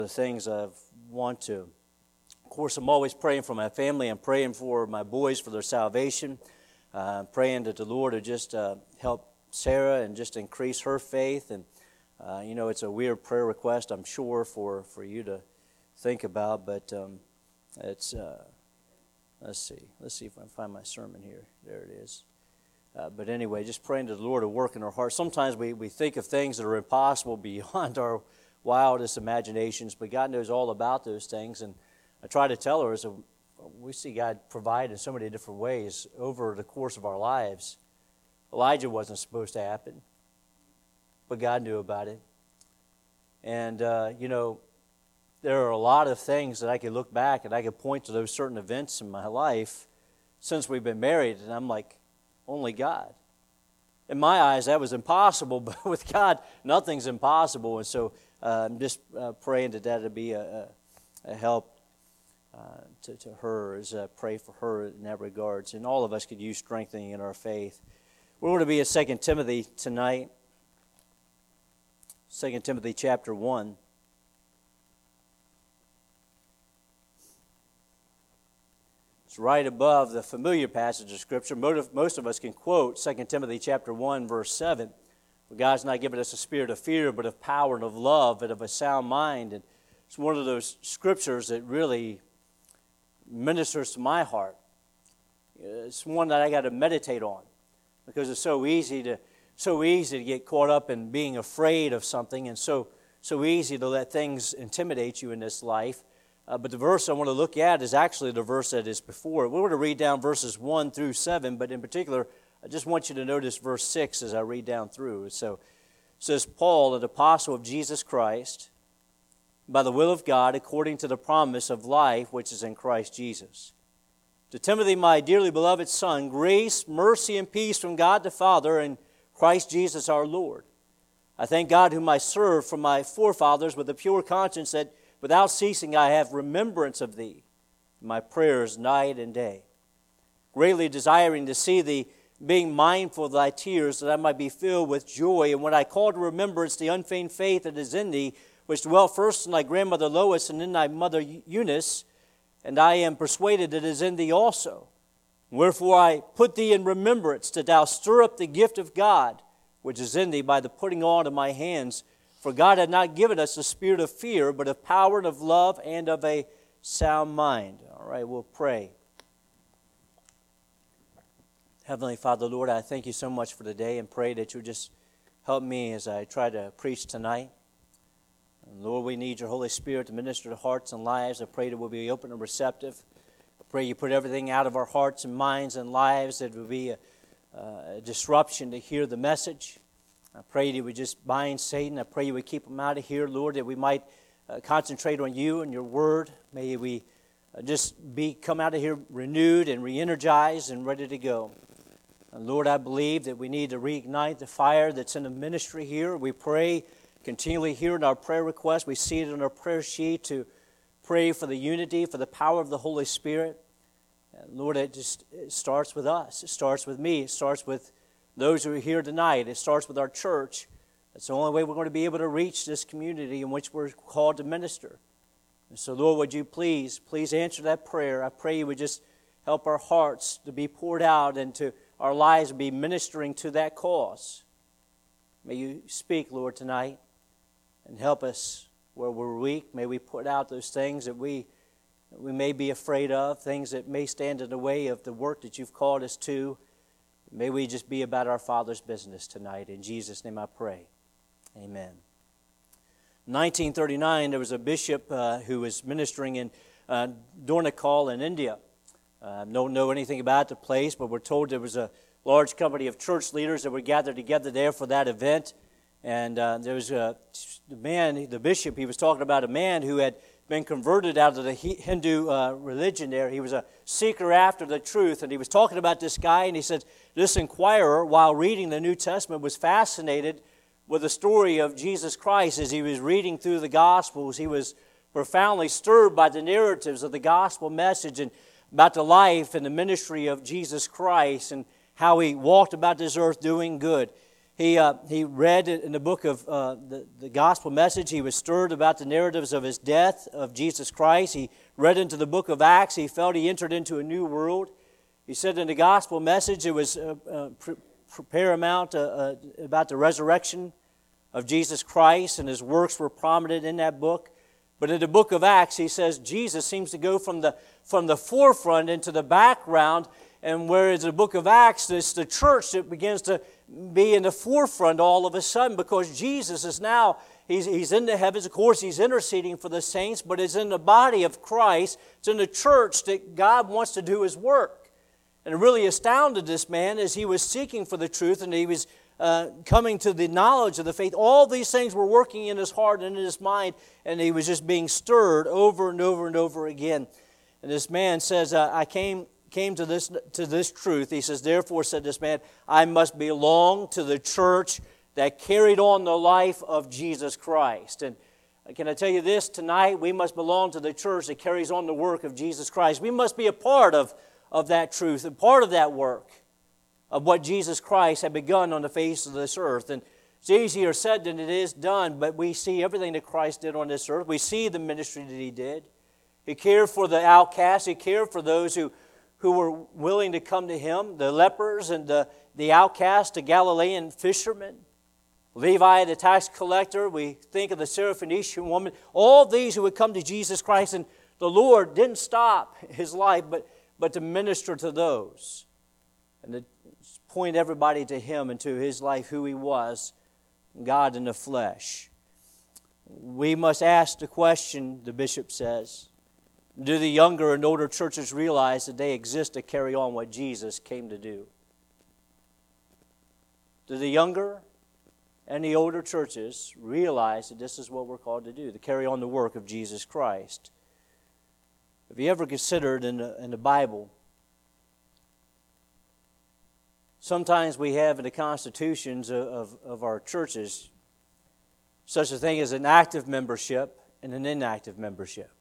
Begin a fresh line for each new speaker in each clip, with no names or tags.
The things I want to. Of course, I'm always praying for my family. I'm praying for my boys for their salvation. Praying that the Lord would just help Sarah and just increase her faith. And, it's a weird prayer request, I'm sure, for you to think about. But it's, let's see if I can find my sermon here. There it is. But anyway, just praying that the Lord will work in our hearts. Sometimes we think of things that are impossible beyond our wildest imaginations, but God knows all about those things. And I try to tell her, we see God provide in so many different ways over the course of our lives. Elijah wasn't supposed to happen, but God knew about it. And, there are a lot of things that I could look back and I could point to those certain events in my life since we've been married, and I'm like, only God. In my eyes, that was impossible, but with God, nothing's impossible. And so I'm just praying that would be a help to her as I pray for her in that regards. And all of us could use strengthening in our faith. We're going to be in 2 Timothy tonight. 2 Timothy chapter 1. It's right above the familiar passage of Scripture. Most of us can quote 2 Timothy chapter 1, verse 7. For God's not given us a spirit of fear, but of power and of love and of a sound mind. And it's one of those scriptures that really ministers to my heart. It's one that I got to meditate on because it's so easy to get caught up in being afraid of something, and so easy to let things intimidate you in this life. But the verse I want to look at is actually the verse that is before it. We're going to read down verses 1 through 7, but in particular, I just want you to notice verse 6 as I read down through. So it says, Paul, an apostle of Jesus Christ, by the will of God, according to the promise of life which is in Christ Jesus. To Timothy, my dearly beloved son, grace, mercy, and peace from God the Father and Christ Jesus our Lord. I thank God whom I serve from my forefathers with a pure conscience, that without ceasing I have remembrance of thee in my prayers night and day, greatly desiring to see thee, being mindful of thy tears, that I might be filled with joy. And when I call to remembrance the unfeigned faith that is in thee, which dwelt first in thy grandmother Lois and in thy mother Eunice, and I am persuaded that it is in thee also. Wherefore I put thee in remembrance, that thou stir up the gift of God, which is in thee, by the putting on of my hands. For God had not given us the spirit of fear, but of power and of love and of a sound mind. All right, we'll pray. Heavenly Father, Lord, I thank you so much for today and pray that you'll just help me as I try to preach tonight. And Lord, we need your Holy Spirit to minister to hearts and lives. I pray that we'll be open and receptive. I pray you put everything out of our hearts and minds and lives that will be a disruption to hear the message. I pray that you would just bind Satan. I pray you would keep him out of here, Lord, that we might concentrate on you and your word. May we just come out of here renewed and re-energized and ready to go. And Lord, I believe that we need to reignite the fire that's in the ministry here. We pray continually here in our prayer request. We see it on our prayer sheet to pray for the unity, for the power of the Holy Spirit. And Lord, it starts with us. It starts with me. It starts with those who are here tonight. It starts with our church. That's the only way we're going to be able to reach this community in which we're called to minister. And so, Lord, would you please answer that prayer. I pray you would just help our hearts to be poured out and to our lives be ministering to that cause. May you speak, Lord, tonight and help us where we're weak. May we put out those things that we may be afraid of, things that may stand in the way of the work that you've called us to. May we just be about our Father's business tonight. In Jesus' name I pray. Amen. In 1939, there was a bishop who was ministering in Dornakal in India. Don't know anything about the place, but we're told there was a large company of church leaders that were gathered together there for that event. And there was the bishop, he was talking about a man who had been converted out of the Hindu religion there. He was a seeker after the truth, and he was talking about this guy, and he said, this inquirer, while reading the New Testament, was fascinated with the story of Jesus Christ. As he was reading through the Gospels, he was profoundly stirred by the narratives of the gospel message and about the life and the ministry of Jesus Christ and how he walked about this earth doing good. He read in the book of the gospel message. He was stirred about the narratives of his death, of Jesus Christ. He read into the book of Acts. He felt he entered into a new world. He said in the gospel message it was paramount about the resurrection of Jesus Christ, and his works were prominent in that book. But in the book of Acts, he says Jesus seems to go from the forefront into the background, and whereas in the book of Acts, it's the church that begins to be in the forefront all of a sudden, because Jesus is now, he's in the heavens. Of course, he's interceding for the saints, but it's in the body of Christ, it's in the church that God wants to do his work. And it really astounded this man as he was seeking for the truth, and he was coming to the knowledge of the faith. All these things were working in his heart and in his mind, and he was just being stirred over and over and over again. And this man says, I came to this truth. He says, therefore, said this man, I must belong to the church that carried on the life of Jesus Christ. And can I tell you this tonight? We must belong to the church that carries on the work of Jesus Christ. We must be a part of that truth, and part of that work of what Jesus Christ had begun on the face of this earth. And it's easier said than it is done, but we see everything that Christ did on this earth. We see the ministry that he did. He cared for the outcasts. He cared for those who were willing to come to him, the lepers and the outcasts, the Galilean fishermen, Levi, the tax collector. We think of the Syrophoenician woman. All these who would come to Jesus Christ, and the Lord didn't stop his life, but to minister to those and to point everybody to him and to his life, who he was, God in the flesh. We must ask the question, the bishop says, do the younger and older churches realize that they exist to carry on what Jesus came to do? Do the younger and the older churches realize that this is what we're called to do, to carry on the work of Jesus Christ? Have you ever considered in the Bible, sometimes we have in the constitutions of our churches such a thing as an active membership and an inactive membership.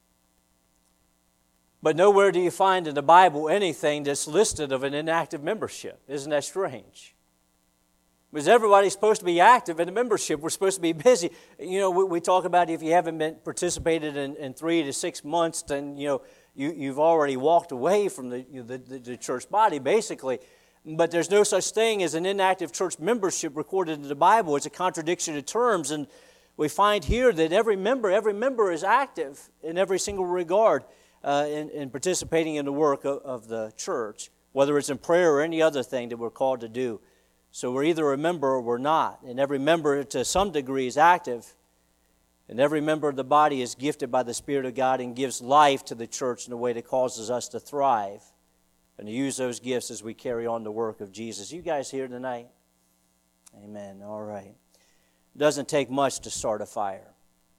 But nowhere do you find in the Bible anything that's listed of an inactive membership. Isn't that strange? Because everybody's supposed to be active in the membership. We're supposed to be busy. You know, we talk about if you haven't been participated in 3 to 6 months, then you've already walked away from the church body, basically. But there's no such thing as an inactive church membership recorded in the Bible. It's a contradiction of terms, and we find here that every member is active in every single regard in participating in the work of the church, whether it's in prayer or any other thing that we're called to do. So we're either a member or we're not, and every member to some degree is active, and every member of the body is gifted by the Spirit of God and gives life to the church in a way that causes us to thrive and to use those gifts as we carry on the work of Jesus. You guys here tonight? Amen. All right. It doesn't take much to start a fire.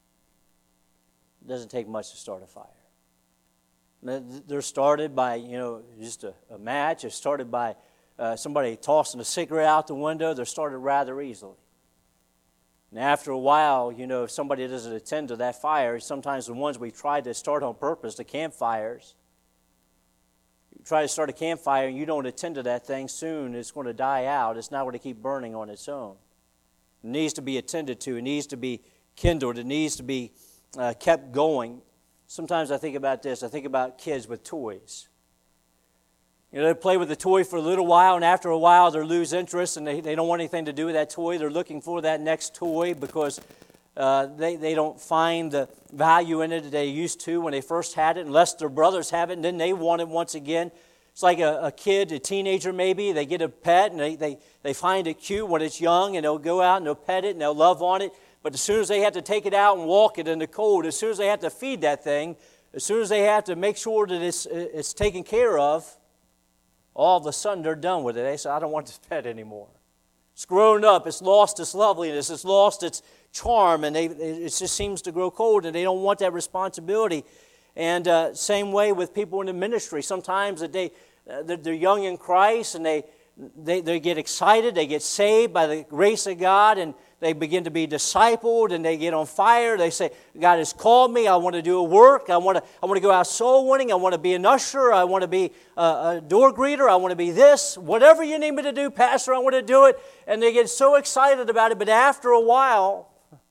It doesn't take much to start a fire. They're started by, just a match. It's started by somebody tossing a cigarette out the window. They're started rather easily. And after a while, if somebody doesn't attend to that fire, sometimes the ones we try to start on purpose, the campfires, you try to start a campfire and you don't attend to that thing, soon it's going to die out. It's not going to keep burning on its own. It needs to be attended to. It needs to be kindled. It needs to be kept going. Sometimes I think about this. I think about kids with toys. They play with the toy for a little while, and after a while they lose interest, and they don't want anything to do with that toy. They're looking for that next toy because they don't find the value in it that they used to when they first had it, unless their brothers have it, and then they want it once again. It's like a kid, a teenager maybe. They get a pet, and they find it cute when it's young, and they'll go out and they'll pet it, and they'll love on it. But as soon as they have to take it out and walk it in the cold, as soon as they have to feed that thing, as soon as they have to make sure that it's taken care of, all of a sudden they're done with it. They say, I don't want this pet anymore. It's grown up. It's lost its loveliness. It's lost its charm, and it just seems to grow cold, and they don't want that responsibility. And same way with people in the ministry. Sometimes that they're young in Christ, and they get excited. They get saved by the grace of God, and they begin to be discipled and they get on fire. They say, God has called me. I want to do a work. I want to go out soul winning. I want to be an usher. I want to be a door greeter. I want to be this. Whatever you need me to do, Pastor, I want to do it. And they get so excited about it. But after a while,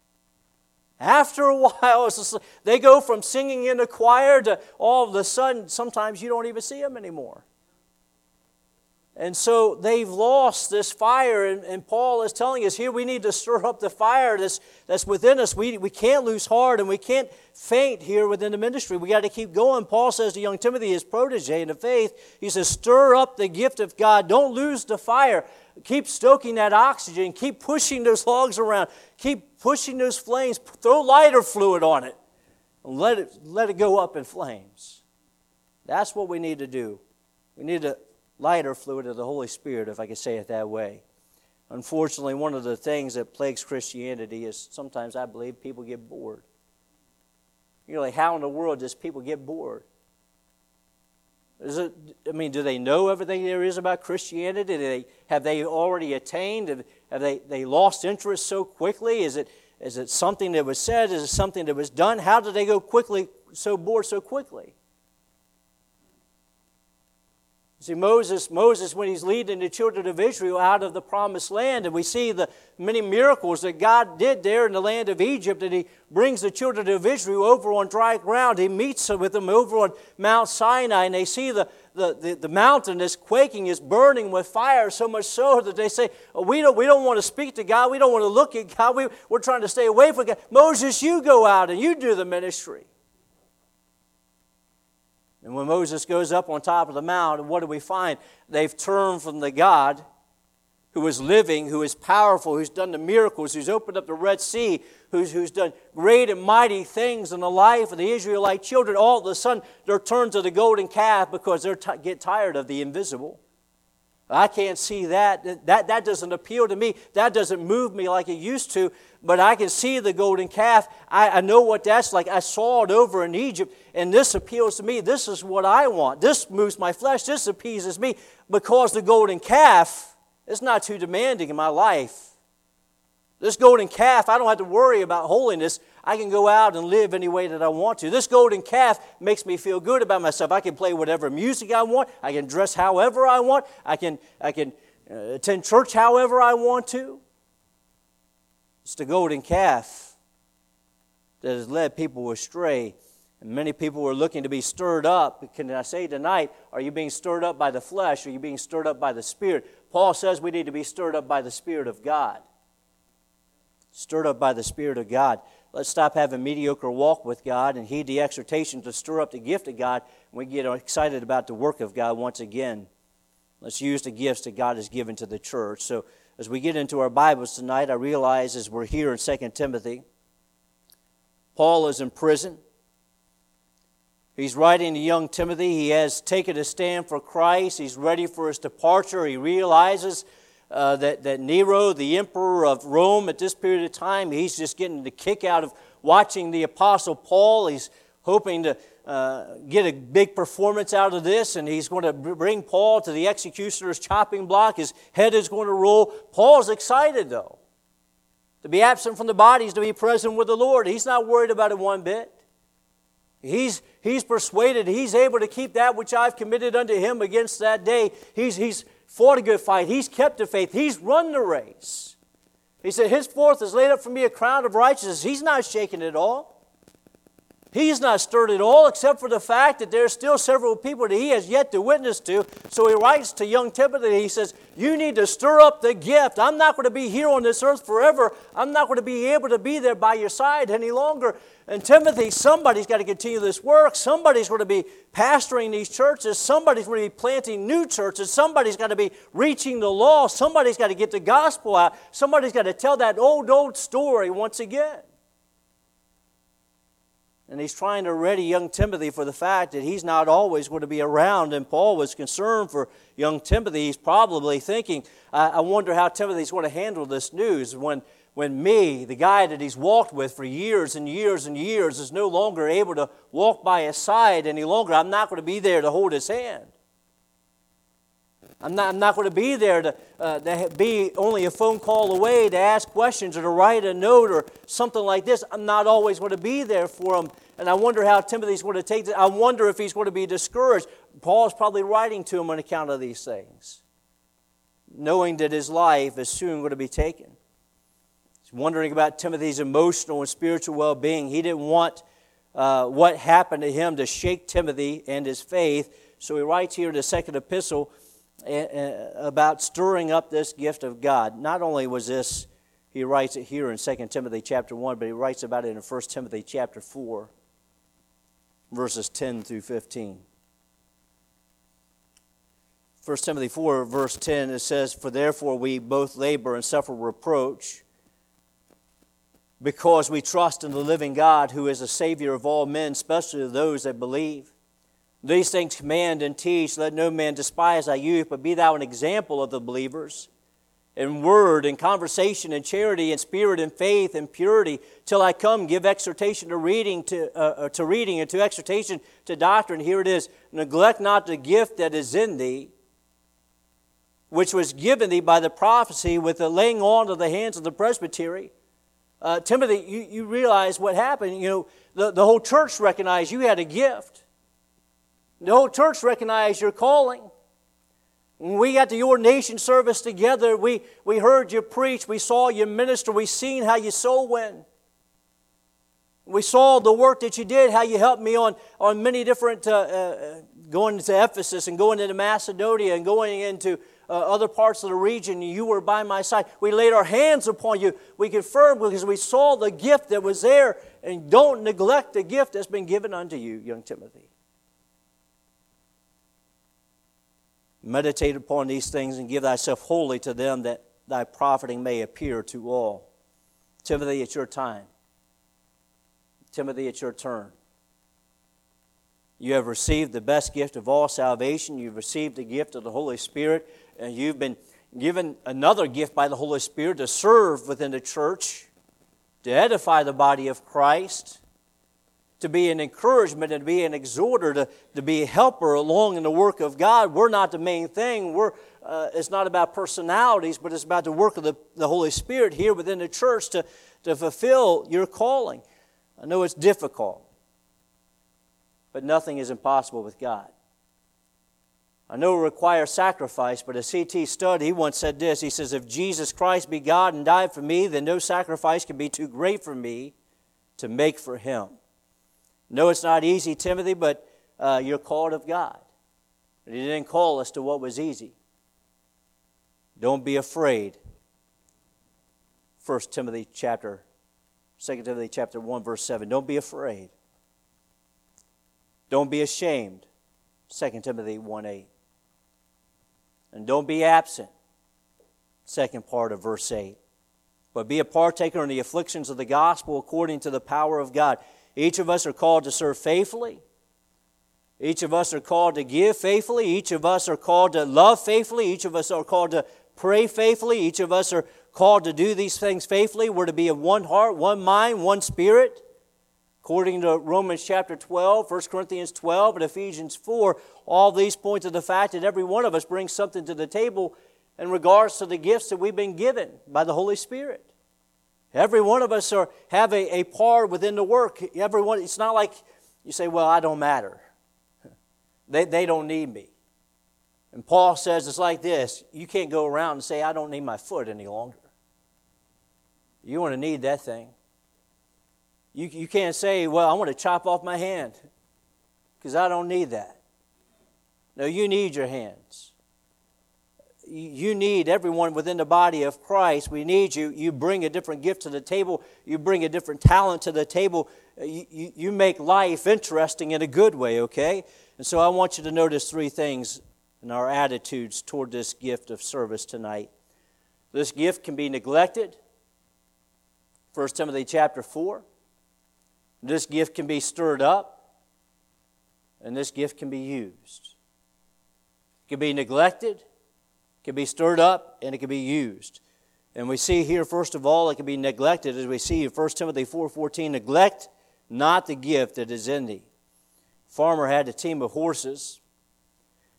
it's just, they go from singing in the choir to all of a sudden, sometimes you don't even see them anymore. And so they've lost this fire, and Paul is telling us here we need to stir up the fire that's within us. We can't lose heart and we can't faint here within the ministry. We got to keep going. Paul says to young Timothy, his protege in the faith, he says, stir up the gift of God. Don't lose the fire. Keep stoking that oxygen. Keep pushing those logs around. Keep pushing those flames. Throw lighter fluid on it. And let it go up in flames. That's what we need to do. We need to lighter fluid of the Holy Spirit, if I could say it that way. Unfortunately, one of the things that plagues Christianity is sometimes I believe people get bored. You're like, how in the world does people get bored? Do they know everything there is about Christianity? Have they already attained? Have they lost interest so quickly? Is it something that was said? Is it something that was done? How did they go so bored so quickly? See, Moses, when he's leading the children of Israel out of the promised land, and we see the many miracles that God did there in the land of Egypt, and he brings the children of Israel over on dry ground. He meets with them over on Mount Sinai, and they see the mountain is quaking, is burning with fire, so much so that they say, we don't want to speak to God, we don't want to look at God, we're trying to stay away from God. Moses, you go out and you do the ministry. And when Moses goes up on top of the mount, what do we find? They've turned from the God who is living, who is powerful, who's done the miracles, who's opened up the Red Sea, who's done great and mighty things in the life of the Israelite children. All of a sudden, they're turned to the golden calf because they get tired of the invisible. I can't see that. That doesn't appeal to me. That doesn't move me like it used to. But I can see the golden calf. I know what that's like. I saw it over in Egypt, and this appeals to me. This is what I want. This moves my flesh. This appeases me because the golden calf is not too demanding in my life. This golden calf, I don't have to worry about holiness. I can go out and live any way that I want to. This golden calf makes me feel good about myself. I can play whatever music I want. I can dress however I want. I can attend church however I want to. It's the golden calf that has led people astray. And many people are looking to be stirred up. Can I say tonight, are you being stirred up by the flesh? Or are you being stirred up by the Spirit? Paul says we need to be stirred up by the Spirit of God. Stirred up by the Spirit of God. Let's stop having mediocre walk with God and heed the exhortation to stir up the gift of God. And we get excited about the work of God once again. Let's use the gifts that God has given to the church. So as we get into our Bibles tonight, I realize as we're here in 2 Timothy, Paul is in prison. He's writing to young Timothy. He has taken a stand for Christ. He's ready for his departure. He realizes that Nero, the emperor of Rome at this period of time, he's just getting the kick out of watching the Apostle Paul. He's hoping to get a big performance out of this, and he's going to bring Paul to the executioner's chopping block. His head is going to roll. Paul's excited, though. To be absent from the body is to be present with the Lord. He's not worried about it one bit. He's persuaded. He's able to keep that which I've committed unto him against that day. He's fought a good fight. He's kept the faith. He's run the race. He said, henceforth is laid up for me a crown of righteousness. He's not shaken at all. He's not stirred at all, except for the fact that there's still several people that he has yet to witness to. So he writes to young Timothy, he says, you need to stir up the gift. I'm not going to be here on this earth forever. I'm not going to be able to be there by your side any longer. And Timothy, somebody's got to continue this work. Somebody's going to be pastoring these churches. Somebody's going to be planting new churches. Somebody's got to be reaching the lost. Somebody's got to get the gospel out. Somebody's got to tell that old story once again. And he's trying to ready young Timothy for the fact that he's not always going to be around. And Paul was concerned for young Timothy. He's probably thinking, I wonder how Timothy's going to handle this news when me, the guy that he's walked with for years and years and years, is no longer able to walk by his side any longer. I'm not going to be there to hold his hand. I'm not going to be there to be only a phone call away to ask questions or to write a note or something like this. I'm not always going to be there for him. And I wonder how Timothy's going to take this. I wonder if he's going to be discouraged. Paul's probably writing to him on account of these things, knowing that his life is soon going to be taken. He's wondering about Timothy's emotional and spiritual well-being. He didn't want what happened to him to shake Timothy and his faith. So he writes here in the second epistle about stirring up this gift of God. Not only was this, he writes it here in 2 Timothy chapter 1, but he writes about it in 1 Timothy chapter 4, verses 10 through 15. 1 Timothy 4, verse 10, it says, "For therefore we both labor and suffer reproach, because we trust in the living God, who is the Savior of all men, especially those that believe. These things command and teach, let no man despise thy youth, but be thou an example of the believers, in word and conversation and charity and spirit and faith and purity. Till I come, give exhortation to reading, to reading and to exhortation to doctrine." Here it is, "Neglect not the gift that is in thee, which was given thee by the prophecy with the laying on of the hands of the presbytery." Timothy, you realize what happened. You know, the whole church recognized you had a gift. The whole church recognized your calling. When we got the ordination service together, we heard you preach, we saw you minister, we seen how you soul win. We saw the work that you did, how you helped me on many different, going to Ephesus and going into Macedonia and going into other parts of the region. You were by my side. We laid our hands upon you. We confirmed because we saw the gift that was there. And don't neglect the gift that's been given unto you, young Timothy. Meditate upon these things and give thyself wholly to them, that thy profiting may appear to all. Timothy, it's your time. Timothy, it's your turn. You have received the best gift of all salvation. You've received the gift of the Holy Spirit. And you've been given another gift by the Holy Spirit to serve within the church, to edify the body of Christ, to be an encouragement and to be an exhorter, to be a helper along in the work of God. We're not the main thing. It's not about personalities, but it's about the work of the Holy Spirit here within the church to fulfill your calling. I know it's difficult, but nothing is impossible with God. I know it requires sacrifice, but a C.T. Studd, he once said this. He says, "If Jesus Christ be God and died for me, then no sacrifice can be too great for me to make for Him." No, it's not easy, Timothy, but you're called of God. He didn't call us to what was easy. Don't be afraid. 2 Timothy chapter 1, verse 7. Don't be afraid. Don't be ashamed. 2 Timothy 1:8. And don't be absent. Second part of verse 8. But be a partaker in the afflictions of the gospel according to the power of God. Each of us are called to serve faithfully. Each of us are called to give faithfully. Each of us are called to love faithfully. Each of us are called to pray faithfully. Each of us are called to do these things faithfully. We're to be of one heart, one mind, one spirit. According to Romans chapter 12, 1 Corinthians 12, and Ephesians 4, all these point to the fact that every one of us brings something to the table in regards to the gifts that we've been given by the Holy Spirit. Every one of us have a part within the work. Everyone, it's not like you say, "Well, I don't matter. They don't need me." And Paul says it's like this. You can't go around and say, "I don't need my foot any longer." You want to need that thing. You can't say, "Well, I want to chop off my hand because I don't need that." No, you need your hands. You need everyone within the body of Christ. We need you. You bring a different gift to the table. You bring a different talent to the table. You make life interesting in a good way, okay? And so I want you to notice three things in our attitudes toward this gift of service tonight. This gift can be neglected. 1 Timothy chapter 4. This gift can be stirred up, and this gift can be used. It can be neglected, it can be stirred up, and it can be used. And we see here, first of all, it can be neglected, as we see in 1 Timothy 4:14, "Neglect not the gift that is in thee." A farmer had a team of horses,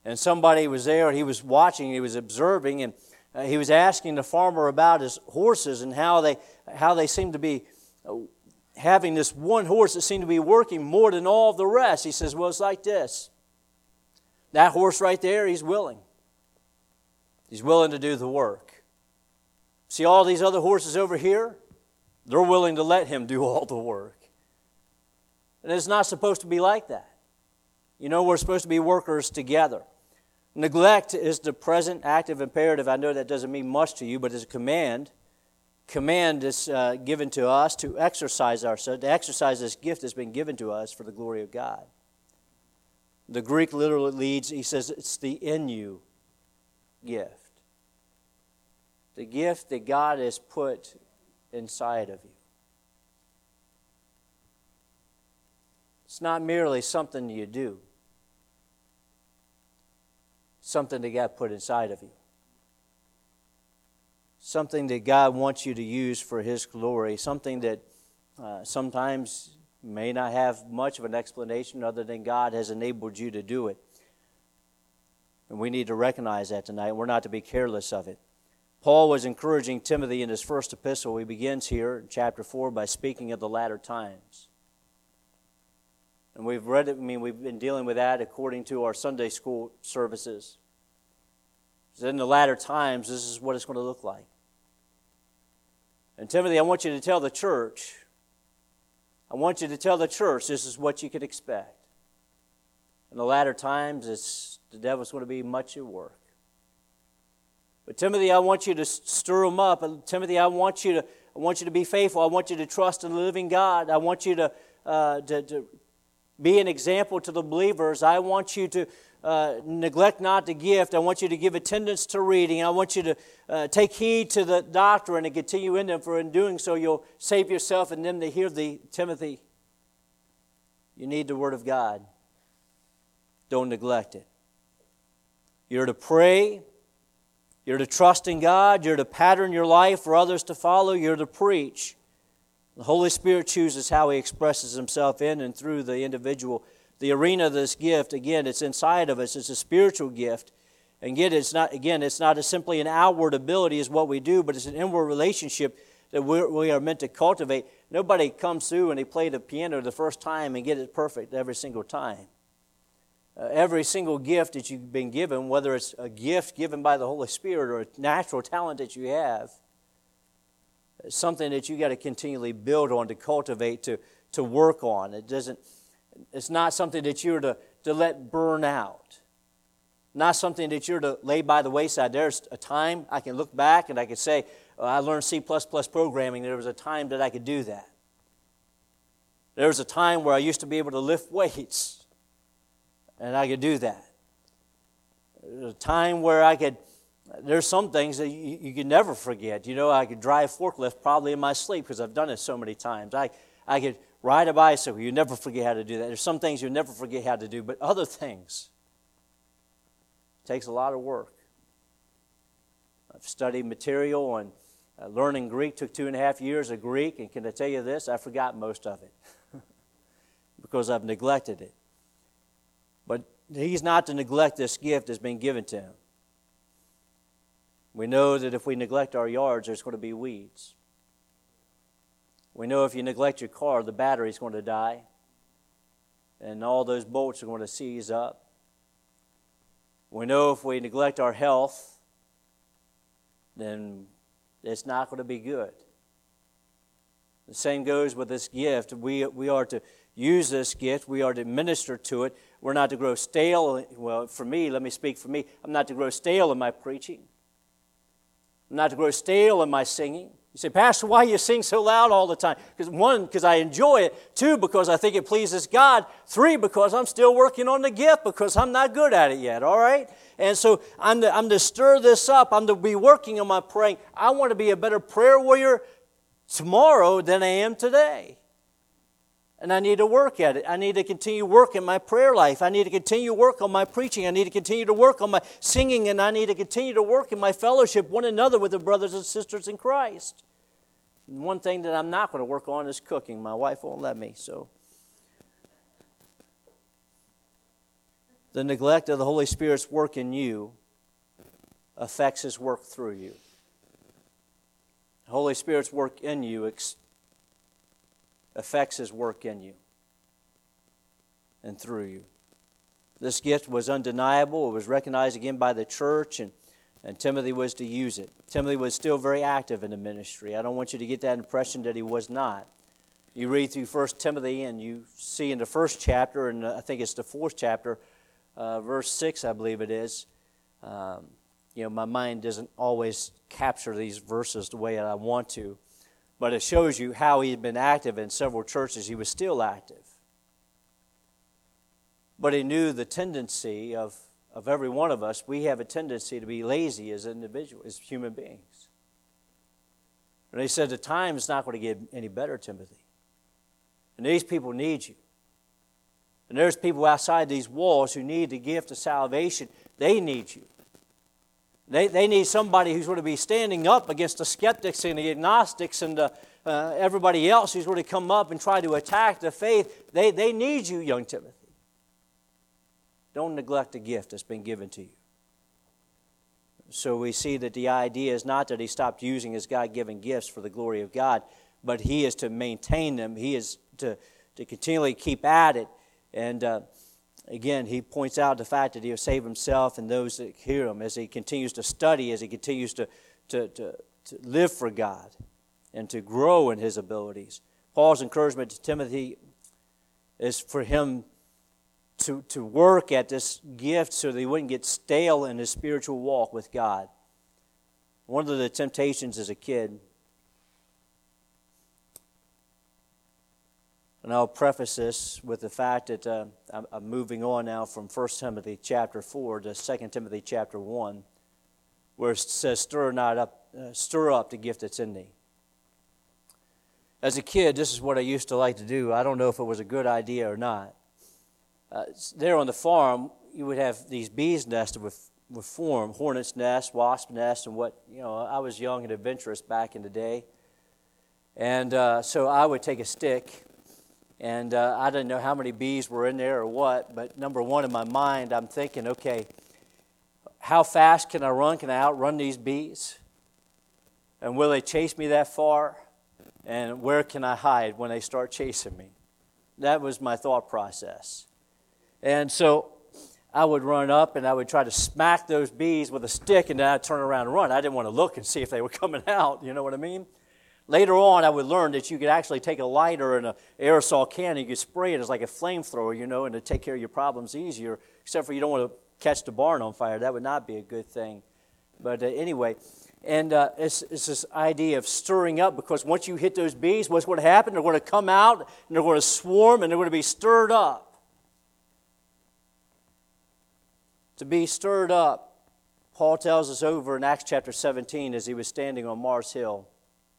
And somebody was there, and he was watching, he was observing, and he was asking the farmer about his horses and how they seemed to be having this one horse that seemed to be working more than all the rest. He says, well, it's like this. That horse right there, he's willing. He's willing to do the work. See all these other horses over here? They're willing to let him do all the work. And it's not supposed to be like that. You know, we're supposed to be workers together. Neglect is the present active imperative. I know that doesn't mean much to you, but it's a command. Command is given to us to exercise ourselves, to exercise this gift that's been given to us for the glory of God. The Greek literally leads, he says, it's the in you gift. The gift that God has put inside of you. It's not merely something you do. Something that God put inside of you. Something that God wants you to use for His glory. Something that sometimes may not have much of an explanation other than God has enabled you to do it. And we need to recognize that tonight. We're not to be careless of it. Paul was encouraging Timothy in his first epistle. He begins here in chapter 4 by speaking of the latter times. And we've read it, we've been dealing with that according to our Sunday school services. So in the latter times, this is what it's going to look like. And Timothy, I want you to tell the church, this is what you could expect. In the latter times, the devil's going to be much at work. But Timothy, I want you to stir them up. And Timothy, I want you to be faithful. I want you to trust in the living God. I want you to be an example to the believers. I want you to neglect not the gift. I want you to give attendance to reading. I want you to take heed to the doctrine and continue in them, for in doing so you'll save yourself and them that hear thee. Timothy, you need the Word of God. Don't neglect it. You're to pray. You're to trust in God. You're to pattern your life for others to follow. You're to preach. The Holy Spirit chooses how He expresses Himself in and through the individual. The arena of this gift, again, it's inside of us. It's a spiritual gift. And it's not simply an outward ability is what we do, but it's an inward relationship that we are meant to cultivate. Nobody comes through and they play the piano the first time and get it perfect every single time. Every single gift that you've been given, whether it's a gift given by the Holy Spirit or a natural talent that you have, it's something that you got to continually build on, to cultivate, to work on. It's not something that you're to let burn out. Not something that you're to lay by the wayside. There's a time I can look back and I can say, I learned C++ programming. There was a time that I could do that. There was a time where I used to be able to lift weights. And I could do that. There's a time where there's some things that you can never forget. You know, I could drive forklift probably in my sleep because I've done it so many times. I could ride a bicycle. You never forget how to do that. There's some things you never forget how to do, but other things takes a lot of work. I've studied material and learning Greek took 2.5 years of Greek, and can I tell you this? I forgot most of it because I've neglected it. But he's not to neglect this gift that's been given to him. We know that if we neglect our yards, there's going to be weeds. We know if you neglect your car, the battery's going to die. And all those bolts are going to seize up. We know if we neglect our health, then it's not going to be good. The same goes with this gift. We are to use this gift. We are to minister to it. We're not to grow stale. Well, for me, let me speak for me. I'm not to grow stale in my preaching. I'm not to grow stale in my singing. You say, Pastor, why you sing so loud all the time? Because I enjoy it. 2, because I think it pleases God. 3, because I'm still working on the gift because I'm not good at it yet, all right? And so I'm to stir this up. I'm to be working on my praying. I want to be a better prayer warrior tomorrow than I am today. And I need to work at it. I need to continue working my prayer life. I need to continue work on my preaching. I need to continue to work on my singing. And I need to continue to work in my fellowship one another with the brothers and sisters in Christ. And one thing that I'm not going to work on is cooking. My wife won't let me, so. The neglect of the Holy Spirit's work in you affects His work through you. The Holy Spirit's work in you affects His work in you and through you. This gift was undeniable. It was recognized again by the church, and Timothy was to use it. Timothy was still very active in the ministry. I don't want you to get that impression that he was not. You read through 1 Timothy, and you see in the first chapter, and I think it's the 4th chapter, verse 6, I believe it is. My mind doesn't always capture these verses the way I want to, but it shows you how he had been active in several churches. He was still active. But he knew the tendency of every one of us. We have a tendency to be lazy as individuals, as human beings. And he said, the time is not going to get any better, Timothy. And these people need you. And there's people outside these walls who need the gift of salvation. They need you. They need somebody who's going to be standing up against the skeptics and the agnostics and everybody else who's going to come up and try to attack the faith. They need you, young Timothy. Don't neglect the gift that's been given to you. So we see that the idea is not that he stopped using his God-given gifts for the glory of God, but he is to maintain them. He is to continually keep at it. And again, he points out the fact that he'll save himself and those that hear him as he continues to study, as he continues to live for God and to grow in his abilities. Paul's encouragement to Timothy is for him to work at this gift so that he wouldn't get stale in his spiritual walk with God. One of the temptations as a kid, and I'll preface this with the fact that I'm moving on now from 1 Timothy chapter 4 to 2 Timothy chapter 1, where it says, stir up the gift that's in thee. As a kid, this is what I used to like to do. I don't know if it was a good idea or not. There on the farm, you would have these bees nested with form, hornet's nest, wasp nest, and I was young and adventurous back in the day. And so I would take a stick, and I didn't know how many bees were in there or what, but number one in my mind, I'm thinking, okay, how fast can I run? Can I outrun these bees? And will they chase me that far? And where can I hide when they start chasing me? That was my thought process. And so I would run up and I would try to smack those bees with a stick, and then I'd turn around and run. I didn't want to look and see if they were coming out, you know what I mean? Later on, I would learn that you could actually take a lighter and an aerosol can and you could spray it as like a flamethrower, and to take care of your problems easier, except for you don't want to catch the barn on fire. That would not be a good thing. But anyway, and it's this idea of stirring up, because once you hit those bees, what's going to happen? They're going to come out and they're going to swarm and they're going to be stirred up. To be stirred up, Paul tells us over in Acts chapter 17 as he was standing on Mars Hill.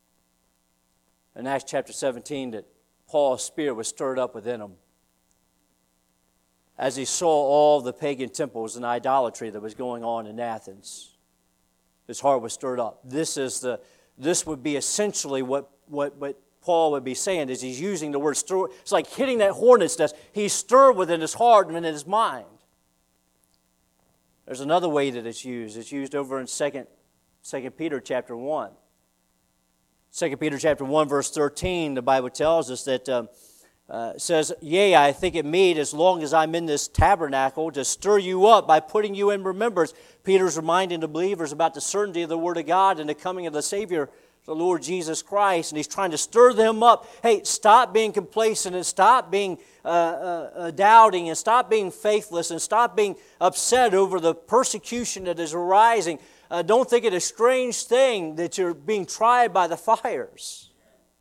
In Acts chapter 17, that Paul's spirit was stirred up within him as he saw all the pagan temples and idolatry that was going on in Athens. His heart was stirred up. This would be essentially what Paul would be saying is he's using the word stir. It's like hitting that hornet's nest. He's stirred within his heart and in his mind. There's another way that it's used. It's used over in 2 Peter chapter 1. 2 Peter chapter 1, verse 13, the Bible tells us that says, yea, I think it meet, as long as I'm in this tabernacle, to stir you up by putting you in remembrance. Peter's reminding the believers about the certainty of the Word of God and the coming of the Savior, the Lord Jesus Christ, and he's trying to stir them up. Hey, stop being complacent and stop being doubting and stop being faithless and stop being upset over the persecution that is arising. Don't think it a strange thing that you're being tried by the fires.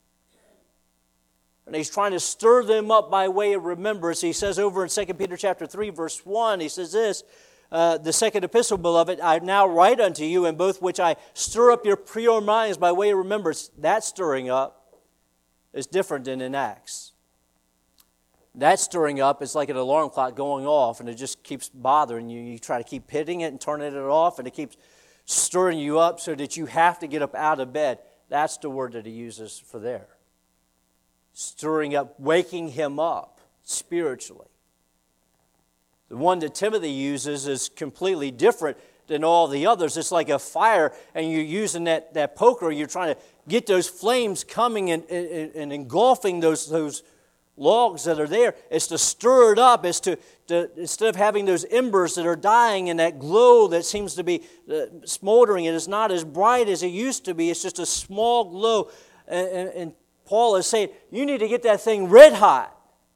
And he's trying to stir them up by way of remembrance. He says over in 2 Peter chapter 3, verse 1, he says this, the second epistle, beloved, I now write unto you, in both which I stir up your pure minds by way of remembrance. That stirring up is different than in Acts. That stirring up is like an alarm clock going off, and it just keeps bothering you. You try to keep hitting it and turning it off, and it keeps stirring you up so that you have to get up out of bed. That's the word that he uses for there. Stirring up, waking him up spiritually. The one that Timothy uses is completely different than all the others. It's like a fire, and you're using that poker. You're trying to get those flames coming and engulfing those logs that are there. It's to stir it up. It's to instead of having those embers that are dying and that glow that seems to be smoldering, it is not as bright as it used to be. It's just a small glow. And Paul is saying, you need to get that thing red hot.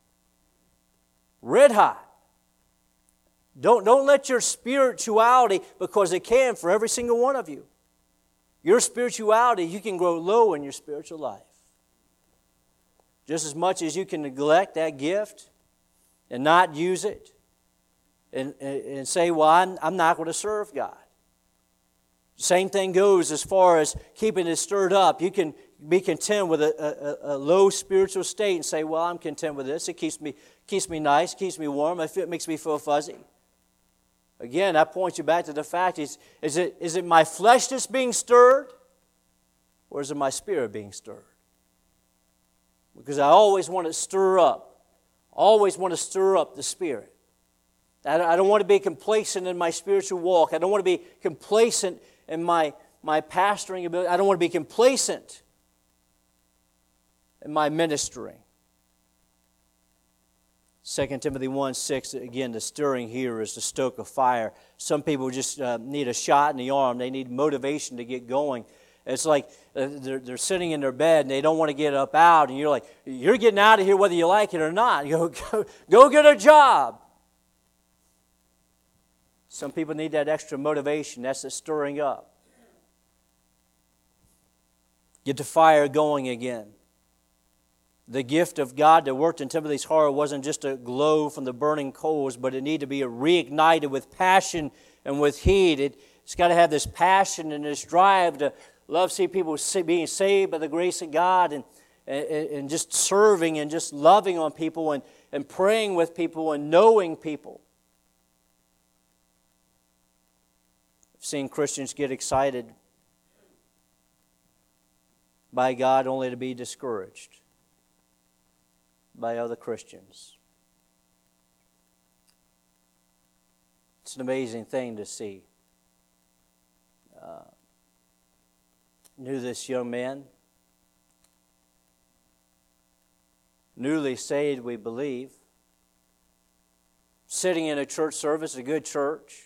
Red hot. Don't let your spirituality, because it can for every single one of you. Your spirituality, you can grow low in your spiritual life. Just as much as you can neglect that gift and not use it and say, well, I'm not going to serve God. Same thing goes as far as keeping it stirred up. You can be content with a low spiritual state and say, well, I'm content with this. It keeps me nice, keeps me warm, it makes me feel fuzzy. Again, that points you back to the fact, is it my flesh that's being stirred, or is it my spirit being stirred? Because I always want to stir up. Always want to stir up the spirit. I don't want to be complacent in my spiritual walk. I don't want to be complacent in my pastoring ability. I don't want to be complacent in my ministering. 2 Timothy 1:6, again, the stirring here is to stoke a fire. Some people just need a shot in the arm. They need motivation to get going. It's like they're sitting in their bed and they don't want to get up out, and you're like, you're getting out of here whether you like it or not. Go get a job. Some people need that extra motivation. That's the stirring up. Get the fire going again. The gift of God that worked in Timothy's heart wasn't just a glow from the burning coals, but it needed to be reignited with passion and with heat. It's got to have this passion and this drive to love see people being saved by the grace of God and just serving and just loving on people and praying with people and knowing people. I've seen Christians get excited by God only to be discouraged by other Christians. It's an amazing thing to see. Knew this young man, newly saved, we believe, sitting in a church service, a good church,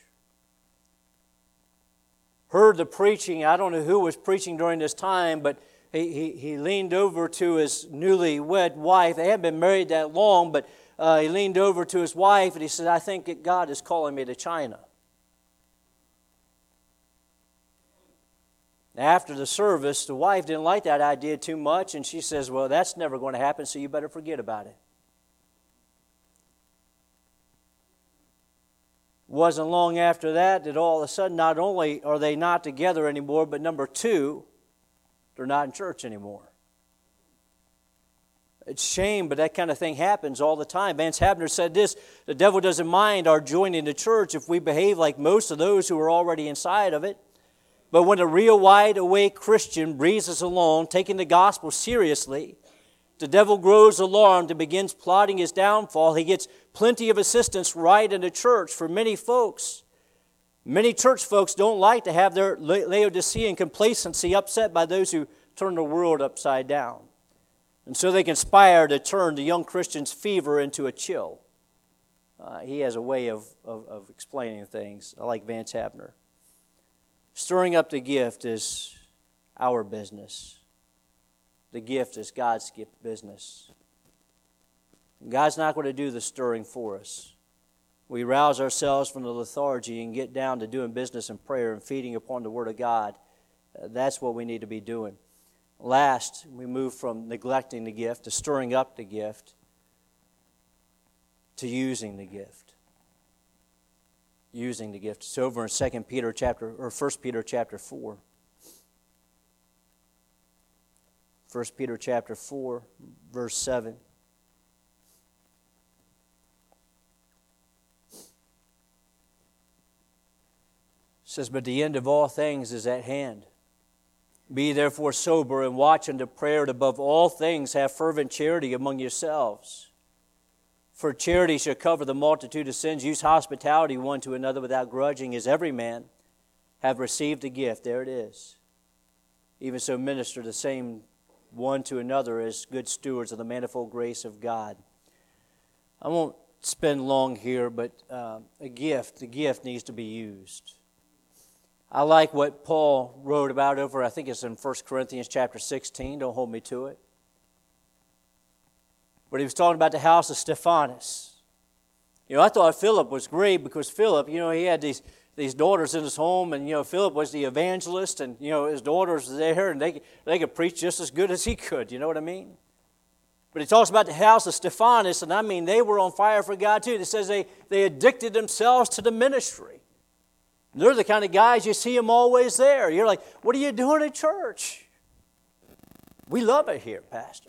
heard the preaching. I don't know who was preaching during this time, but he leaned over to his newly-wed wife. They hadn't been married that long, but he leaned over to his wife and he said, I think that God is calling me to China. After the service, the wife didn't like that idea too much, and she says, well, that's never going to happen, so you better forget about it. Wasn't long after that all of a sudden, not only are they not together anymore, but number two, they're not in church anymore. It's a shame, but that kind of thing happens all the time. Vance Havner said this, the devil doesn't mind our joining the church if we behave like most of those who are already inside of it. But when a real wide-awake Christian breezes along, taking the gospel seriously, the devil grows alarmed and begins plotting his downfall. He gets plenty of assistance right in the church for many folks. Many church folks don't like to have their Laodicean complacency upset by those who turn the world upside down. And so they conspire to turn the young Christian's fever into a chill. He has a way of explaining things. I like Vance Havner. Stirring up the gift is our business. The gift is God's gift business. God's not going to do the stirring for us. We rouse ourselves from the lethargy and get down to doing business and prayer and feeding upon the Word of God. That's what we need to be doing. Last, we move from neglecting the gift to stirring up the gift to using the gift. Using the gift. It's over in 1 Peter chapter 4. 1 Peter chapter 4, verse 7. It says, but the end of all things is at hand. Be therefore sober and watch unto prayer, and above all things have fervent charity among yourselves. For charity shall cover the multitude of sins. Use hospitality one to another without grudging, as every man have received a gift. There it is. Even so minister the same one to another as good stewards of the manifold grace of God. I won't spend long here, but the gift needs to be used. I like what Paul wrote about over, I think it's in 1 Corinthians chapter 16. Don't hold me to it. But he was talking about the house of Stephanas. I thought Philip was great because Philip, he had these daughters in his home, and, Philip was the evangelist, and, his daughters were there, and they could preach just as good as he could. You know what I mean? But he talks about the house of Stephanas, and I mean, they were on fire for God too. It says they addicted themselves to the ministry. And they're the kind of guys, you see them always there. You're like, what are you doing at church? We love it here, Pastor.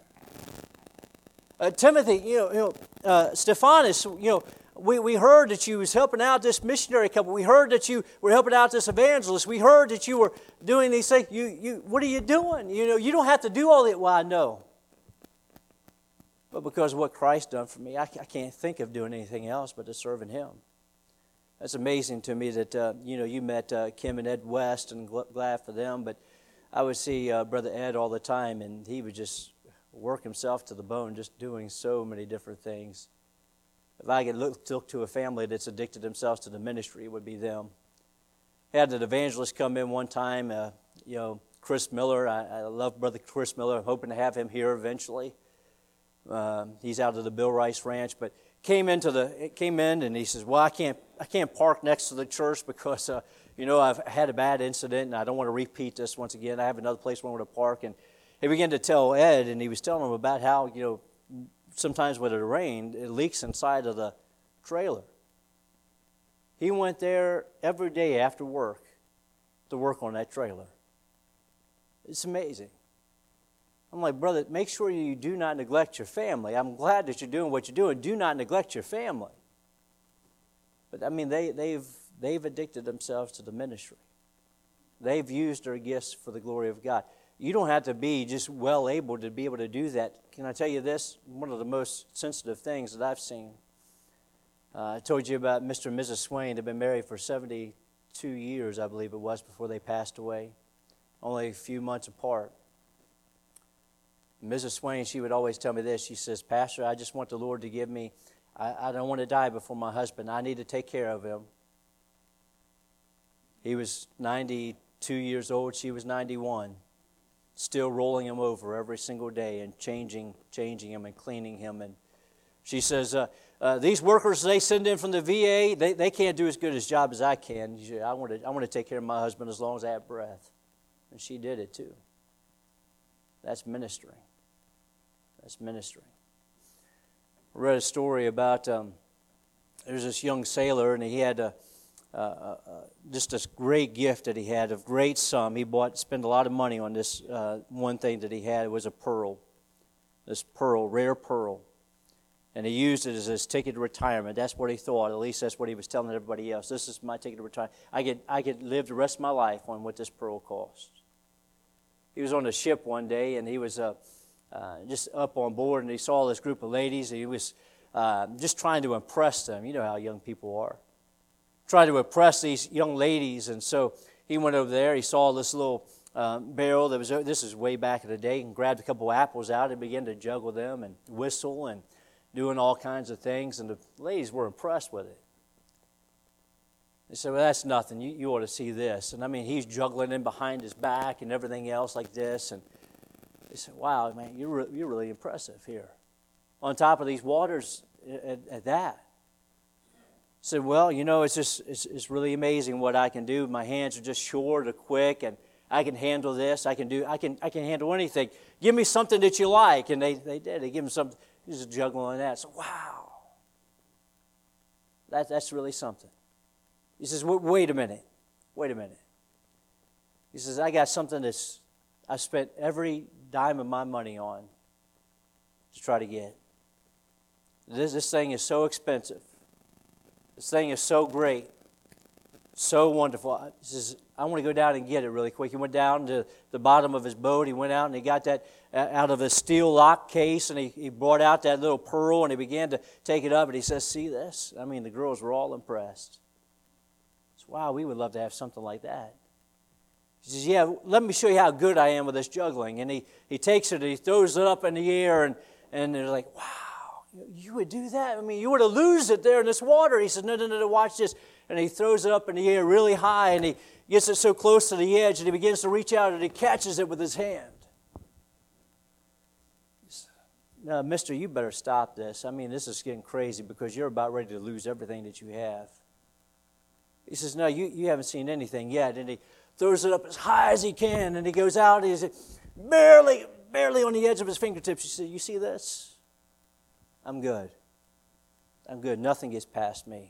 Timothy, Stephanas, we heard that you was helping out this missionary couple. We heard that you were helping out this evangelist. We heard that you were doing these things. What are you doing? You don't have to do all that. Well, I know. But because of what Christ done for me, I can't think of doing anything else but to serving Him. That's amazing to me that, you met Kim and Ed West, and glad for them. But I would see Brother Ed all the time, and he would just work himself to the bone, just doing so many different things. If I could look to a family that's addicted themselves to the ministry, it would be them. I had an evangelist come in one time, Chris Miller. I love Brother Chris Miller. I'm hoping to have him here eventually. He's out of the Bill Rice Ranch, but came in and he says, "Well, I can't park next to the church because I've had a bad incident and I don't want to repeat this once again. I have another place where I want to park." And he began to tell Ed, and he was telling him about how sometimes when it rained, it leaks inside of the trailer. He went there every day after work to work on that trailer. It's amazing. I'm like, brother, make sure you do not neglect your family. I'm glad that you're doing what you're doing. Do not neglect your family. But I mean, they've addicted themselves to the ministry. They've used their gifts for the glory of God. You don't have to be just well able to be able to do that. Can I tell you this? One of the most sensitive things that I've seen. I told you about Mr. and Mrs. Swain. They've been married for 72 years, I believe it was, before they passed away. Only a few months apart. Mrs. Swain, she would always tell me this. She says, "Pastor, I just want the Lord to give me, I don't want to die before my husband. I need to take care of him." He was 92 years old. She was 91. Still rolling him over every single day and changing him and cleaning him. And she says, these workers they send in from the VA, they can't do as good a job as I can. I want to take care of my husband as long as I have breath. And she did it too. That's ministering. That's ministering. I read a story about there's this young sailor, and he had just this great gift that he had, of great sum. He spent a lot of money on this one thing that he had. It was a pearl, this pearl, rare pearl. And he used it as his ticket to retirement. That's what he thought. At least that's what he was telling everybody else. This is my ticket to retirement. I could live the rest of my life on what this pearl cost. He was on a ship one day, and he was just up on board, and he saw this group of ladies. And he was just trying to impress them. You know how young people are. Trying to impress these young ladies. And so he went over there. He saw this little barrel that was, this is way back in the day, and grabbed a couple apples out and began to juggle them and whistle and doing all kinds of things. And the ladies were impressed with it. They said, "Well, that's nothing. You ought to see this." And I mean, he's juggling in behind his back and everything else like this. And they said, "Wow, man, you're really impressive here. On top of these waters at that." I said, "Well, it's really amazing what I can do. My hands are just short or quick, and I can handle this. I can handle anything. Give me something that you like." And they did. They give him something. He's just juggling that. So, wow. That's really something. He says, wait a minute. He says, "I got something I spent every dime of my money on to try to get. This thing is so expensive. This thing is so great, so wonderful." He says, "I want to go down and get it really quick." He went down to the bottom of his boat. He went out and he got that out of a steel lock case, and he brought out that little pearl, and he began to take it up, and he says, see this? I mean, the girls were all impressed. So, wow, we would love to have something like that. He says, yeah, let me show you how good I am with this juggling. And he takes it and he throws it up in the air, and they're like, wow, you would do that? I mean, you would have lose it there in this water. He says, no, watch this. And he throws it up in the air really high, and he gets it so close to the edge, and he begins to reach out, and he catches it with his hand. No, mister, you better stop this. I mean, this is getting crazy because you're about ready to lose everything that you have. He says, no, you haven't seen anything yet. And he throws it up as high as he can, and he goes out, and he's barely on the edge of his fingertips. He says, you see this? I'm good. Nothing gets past me.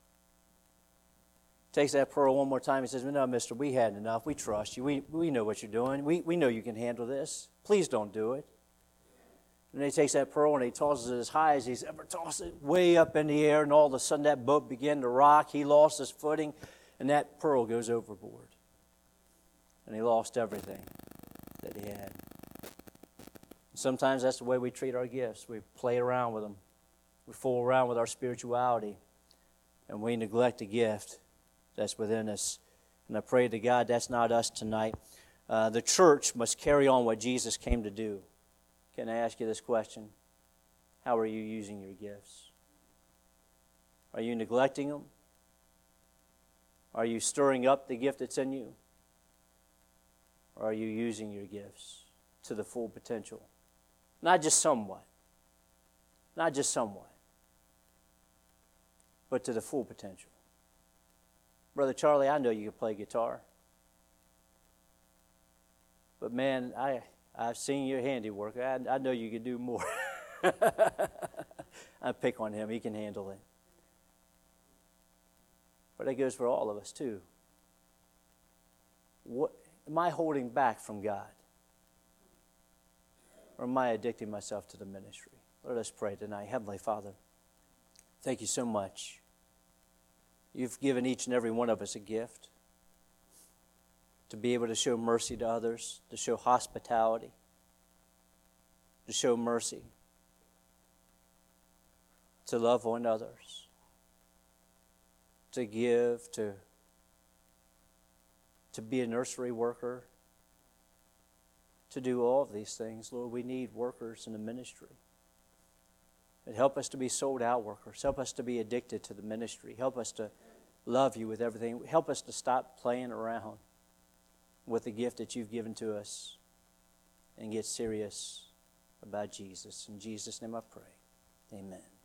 Takes that pearl one more time. He says, no, mister, we had enough. We trust you. We know what you're doing. We know you can handle this. Please don't do it. And then he takes that pearl and he tosses it as high as he's ever tossed it, way up in the air, and all of a sudden that boat began to rock. He lost his footing, and that pearl goes overboard. And he lost everything that he had. Sometimes that's the way we treat our gifts. We play around with them. We fool around with our spirituality, and we neglect the gift that's within us. And I pray to God that's not us tonight. The church must carry on what Jesus came to do. Can I ask you this question? How are you using your gifts? Are you neglecting them? Are you stirring up the gift that's in you? Or are you using your gifts to the full potential? Not just somewhat. Not just somewhat. But to the full potential. Brother Charlie, I know you can play guitar. But man, I've seen your handiwork. I know you can do more. I pick on him. He can handle it. But that goes for all of us too. What am I holding back from God? Or am I addicting myself to the ministry? Let us pray tonight. Heavenly Father, thank you so much. You've given each and every one of us a gift to be able to show mercy to others, to show hospitality, to show mercy, to love on others, to give, to be a nursery worker, to do all of these things. Lord, we need workers in the ministry. And help us to be sold out workers. Help us to be addicted to the ministry. Help us to love you with everything. Help us to stop playing around with the gift that you've given to us and get serious about Jesus. In Jesus' name I pray. Amen.